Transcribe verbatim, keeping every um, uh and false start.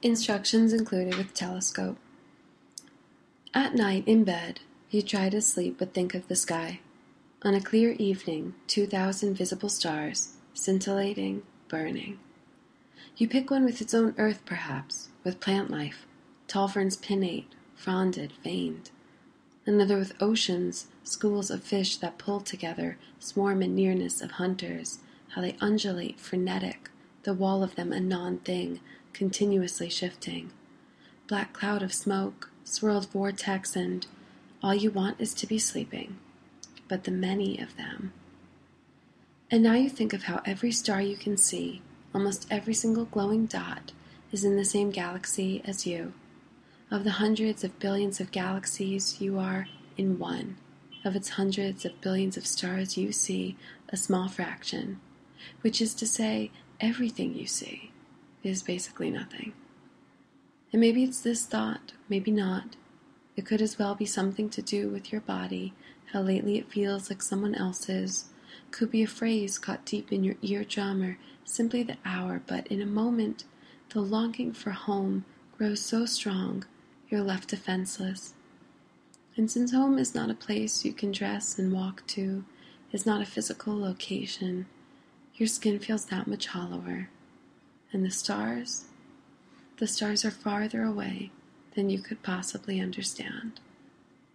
Instructions included with telescope. At night, in bed, you try to sleep but think of the sky. On a clear evening, two thousand visible stars, scintillating, burning. You pick one with its own earth, perhaps, with plant life, tall ferns pinnate, fronded, veined. Another with oceans, schools of fish that pull together, swarm in nearness of hunters, how they undulate, frenetic, the wall of them a non-thing, continuously shifting. Black cloud of smoke, swirled vortex, and all you want is to be sleeping, but the many of them. And now you think of how every star you can see, almost every single glowing dot, is in the same galaxy as you. Of the hundreds of billions of galaxies, you are in one. Of its hundreds of billions of stars, you see a small fraction, which is to say, everything you see is basically nothing. And maybe it's this thought, maybe not. It could as well be something to do with your body, how lately it feels like someone else's. Could be a phrase caught deep in your eardrum or simply the hour, but in a moment, the longing for home grows so strong, you're left defenseless. And since home is not a place you can dress and walk to, is not a physical location, your skin feels that much hollower. And the stars? The stars are farther away than you could possibly understand.